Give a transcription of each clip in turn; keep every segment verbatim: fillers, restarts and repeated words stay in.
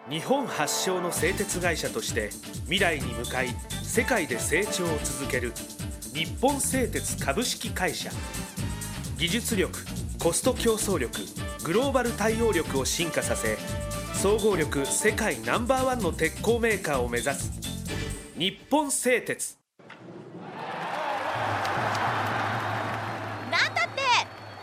日本発祥の製鉄会社として未来に向かい世界で成長を続ける日本製鉄株式会社。技術力、コスト競争力、グローバル対応力を進化させ、総合力世界ナンバーワンの鉄鋼メーカーを目指す日本製鉄。 なんだって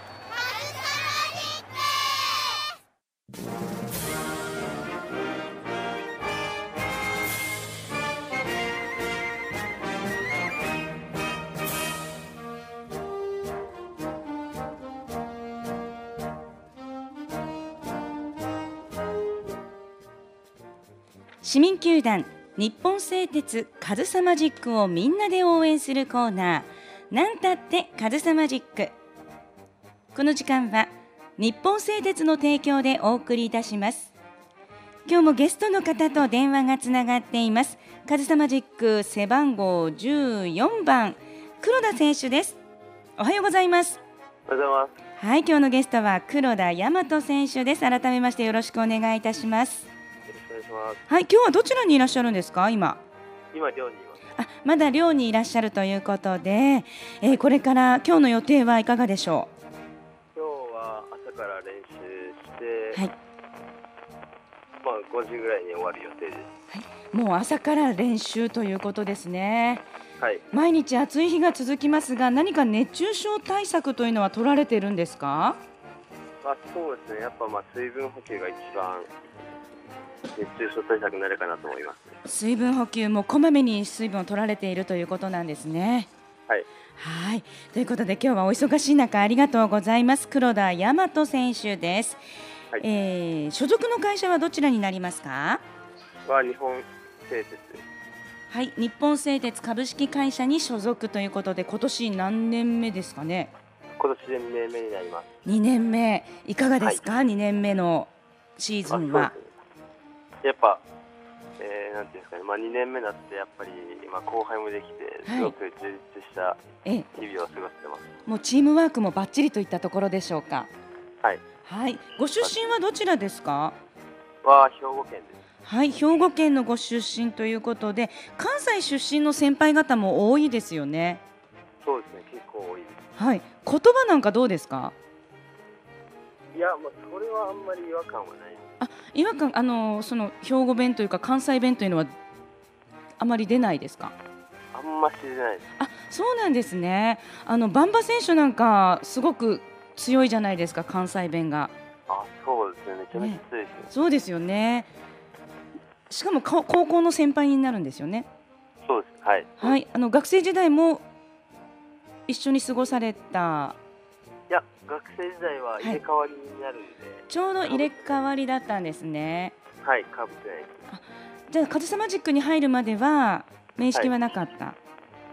市民球団日本製鉄カズサマジックをみんなで応援するコーナー、なんたってカズサマジック。この時間は日本製鉄の提供でお送りいたします。今日もゲストの方と電話がつながっています。カズサマジック背番号じゅうよんばん黒田選手です。おはようございます。 おはようございます。 はい、今日のゲストは黒田大和選手です。改めましてよろしくお願いいたします。はい、今日はどちらにいらっしゃるんですか？今今寮にいます。 あ、まだ寮にいらっしゃるということで、えー、これから今日の予定はいかがでしょう？今日は朝から練習して、 はい、 まあ、ごじぐらいに終わる予定です。 はい、もう朝から練習ということですね。 はい、 毎日暑い日が続きますが、何か熱中症対策というのは取られているんですか？ まあ、そうですね、やっぱまあ水分補給が一番熱中症対策になるかなと思います。 水分補給もこまめに水分を取られているということなんですね。 はい。 はい。ということで今日はお忙しい中ありがとうございます。黒田大和選手です。はい、えー、所属の会社はどちらになりますか？ は日本製鉄。 はい。日本製鉄株式会社に所属ということで、今年何年目ですかね？ 今年でにねんめになります。 にねんめいかがですか？はい、にねんめのシーズンは。 やっぱ、えー、なんていうんですかね、まあ、にねんめになってやっぱり今後輩もできてすごく充実した日々を過ごしてます。 もうチームワークもバッチリといったところでしょうか？ はい、 はい、ご出身はどちらですか？ は兵庫県です。 はい、兵庫県のご出身ということで、関西出身の先輩方も多いですよね。 そうですね、結構多いです。 はい、言葉なんかどうですか？ いや、まあ、それはあんまり違和感はない。 あ、違和感、あのその兵庫弁というか関西弁というのはあまり出ないですか？ あんまし出ないです。 あ、そうなんですね。あのバンバ選手なんかすごく強いじゃないですか、関西弁が。 あ、そうですね、めちゃめちゃ強いですね。 ね、そうですよね。しかも高校の先輩になるんですよね。 そうです。はい。 はい、あの学生時代も一緒に過ごされた。 いや、学生時代は入れ替わりになるんで、はい、 ちょうど入れ替わりだったんですね。 はい、かぶってないです。 あ、じゃあカズサマジックに入るまでは面識はなかった？はい、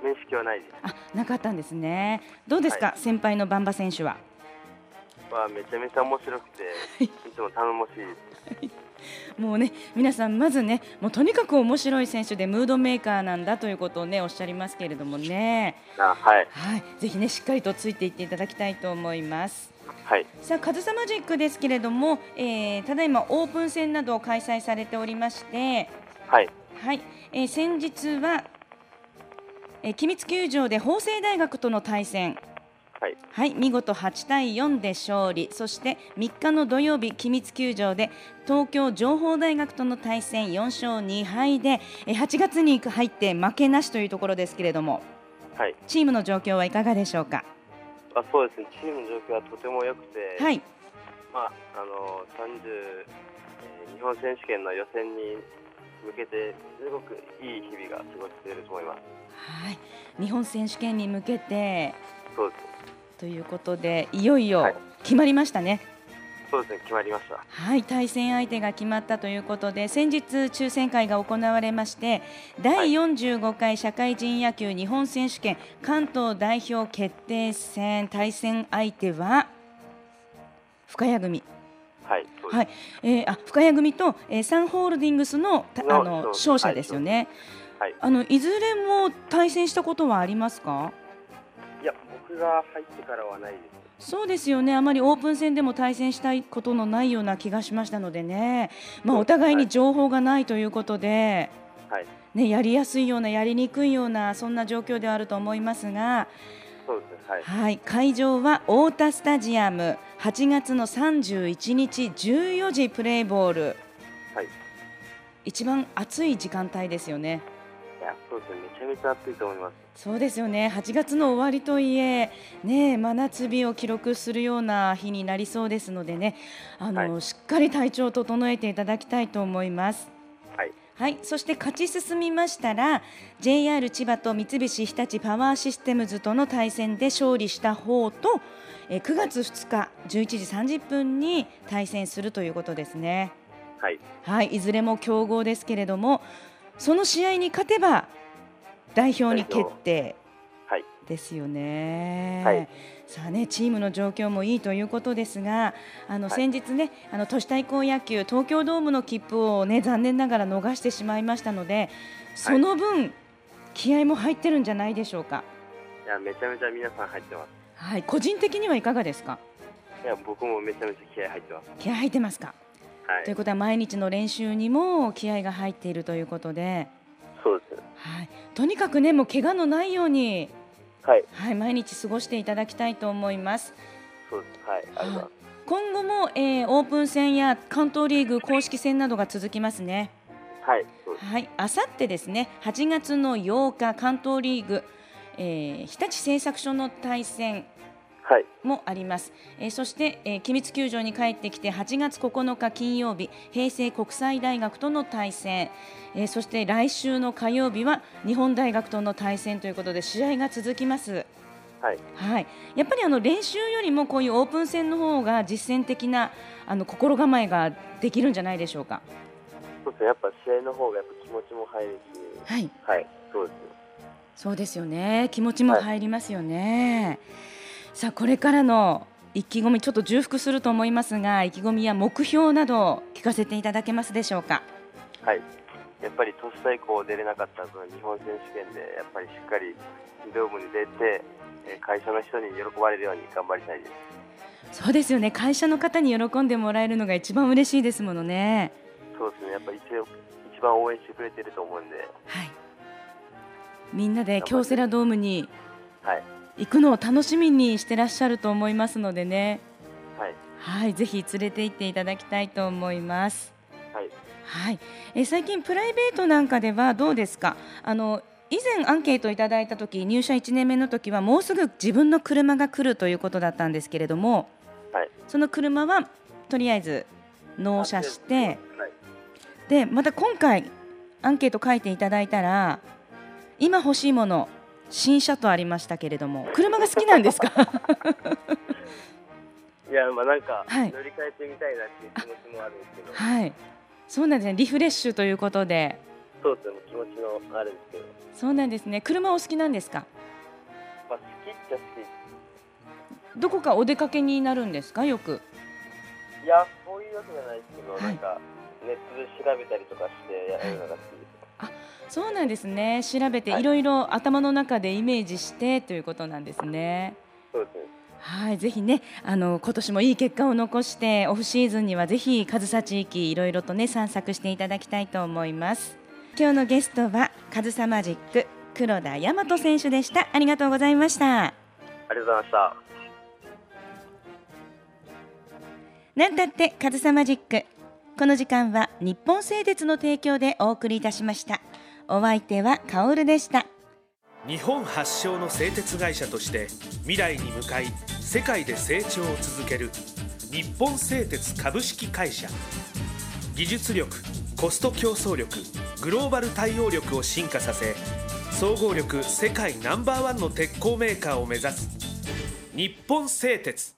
面識はないです。 あ、なかったんですね。どうですか、はい、先輩のバンバ選手は？ まあ、めちゃめちゃ面白くていつも頼もしいです。 もうね、皆さんまずね、もうとにかく面白い選手でムードメーカーなんだということをねおっしゃりますけれどもね。 あ、はい、 はい、ぜひねしっかりとついていっていただきたいと思います。 はい、 さあカズサマジックですけれども、えー、ただいまオープン戦などを開催されておりまして、 はい、 はい、えー、先日は、えー、君津球場で法政大学との対戦、はい、はい、見事はちたいよんで勝利。そしてみっかの土曜日、君津球場で東京情報大学との対戦よんしょうにはいで、えー、はちがつに入って負けなしというところですけれども、はい、チームの状況はいかがでしょうか？ あ、そうですね、チームの状況はとても良くて、 はい、 まあ、あのさんじゅう、えー、日本選手権の予選に向けてすごくいい日々が過ごしていると思います。 はい、日本選手権に向けて、 そうです。 ということでいよいよ決まりましたね。はい、 そうですね、決まりました。 はい、対戦相手が決まったということで、先日抽選会が行われまして、だいよんじゅうごかい社会人野球日本選手権関東代表決定戦、対戦相手は深谷組。 はい、 はい、えー、あ、深谷組と、えー、サンホールディングスの、あの勝者ですよね。はい、あのいずれも対戦したことはありますか？ いや、僕が入ってからはないです。 そうですよね。あまりオープン戦でも対戦したいことのないような気がしましたのでね、まあ、お互いに情報がないということで、 はいね、やりやすいようなやりにくいようなそんな状況ではあると思いますが、 そうですね、はいはい、会場は太田スタジアム、はちがつのさんじゅういちにちじゅうよじプレーボール、 はい、 一番暑い時間帯ですよね。 いやそうですね、めちゃめちゃ暑いと思います。 そうですよね。はちがつの終わりといえ、ね、真夏日を記録するような日になりそうですのでね、あの、はい、しっかり体調を整えていただきたいと思います。 はいはい、そして勝ち進みましたら ジェイアール 千葉と三菱日立パワーシステムズとの対戦で勝利した方とえくがつふつかじゅういちじさんじゅっぷんに対戦するということですね。 はい、 はい、いずれも強豪ですけれども、その試合に勝てば代表に決定ですよね。はい、さあね、チームの状況もいいということですが、あの先日ね、あの都市対抗野球東京ドームの切符をね残念ながら逃してしまいましたので、その分、はい、気合も入ってるんじゃないでしょうか。 いやめちゃめちゃ皆さん入ってます。 はい、個人的にはいかがですか。 いや僕もめちゃめちゃ気合入ってます。 気合入ってますか。はい、ということは毎日の練習にも気合が入っているということで、 そうです、 はい、とにかくねもう怪我のないように、 はいはい、毎日過ごしていただきたいと思います。 そうです、はい、ありがとうございます。 今後も、えー、オープン戦や関東リーグ公式戦などが続きますね。 はい、そうです。 はい、あさってですね、はちがつのようか関東リーグ、えー、日立製作所の対戦もあります。えー、そして、えー、君津球場に帰ってきてはちがつここのか金曜日、平成国際大学との対戦、えー、そして来週の火曜日は日本大学との対戦ということで試合が続きます。 はいはい、やっぱりあの練習よりもこういうオープン戦の方が実践的なあの心構えができるんじゃないでしょうか。 そうですね、やっぱ試合の方がやっぱ気持ちも入るし、 はい、 はい、そうです。 そうですよね、気持ちも入りますよね。はい、さあこれからの意気込みちょっと重複すると思いますが、意気込みや目標など聞かせていただけますでしょうか。 はい、やっぱり都市対抗出れなかった分日本選手権でやっぱりしっかりドームに出て会社の人に喜ばれるように頑張りたいです。 そうですよね、会社の方に喜んでもらえるのが一番嬉しいですものね。 そうですね、やっぱり 一, 一番応援してくれてると思うんで、 はい、みんなで京セラドームにはい行くのを楽しみにしてらっしゃると思いますのでね、 はい、 はい、ぜひ連れて行っていただきたいと思います。 はいはい、え最近プライベートなんかではどうですか。あの以前アンケートいただいた時、入社いちねんめの時はもうすぐ自分の車が来るということだったんですけれども、 はい、 その車はとりあえず納車して、はい、でまた今回アンケート書いていただいたら今欲しいもの新車とありましたけれども、車が好きなんですか。 いや、まあなんかはい、 乗り換えてみたいなっていう気持ちもあるんですけど、 はい、そうなんですね、リフレッシュということで。 そうですね、気持ちのあるんですけど。 そうなんですね、車お好きなんですか。 まあ、好きっちゃ好き。どこかお出かけになるんですか、よく。 いや、そういうわけじゃないですけど、 はい、 なんかネットで調べたりとかしてやるのが好きです。 はい、あ、そうなんですね、調べていろいろ頭の中でイメージしてということなんですね。 そうですね。 はい、ぜひね、あの今年もいい結果を残してオフシーズンにはぜひ上総地域いろいろとね散策していただきたいと思います。今日のゲストは上総マジック黒田大和選手でした。ありがとうございました。 ありがとうございました。 なんたって上総マジック、この時間は日本製鉄の提供でお送りいたしました。お相手はカオルでした。 日本発祥の製鉄会社として未来に向かい世界で成長を続ける日本製鉄株式会社。技術力、コスト競争力、グローバル対応力を進化させ、総合力世界ナンバーワンの鉄鋼メーカーを目指す日本製鉄。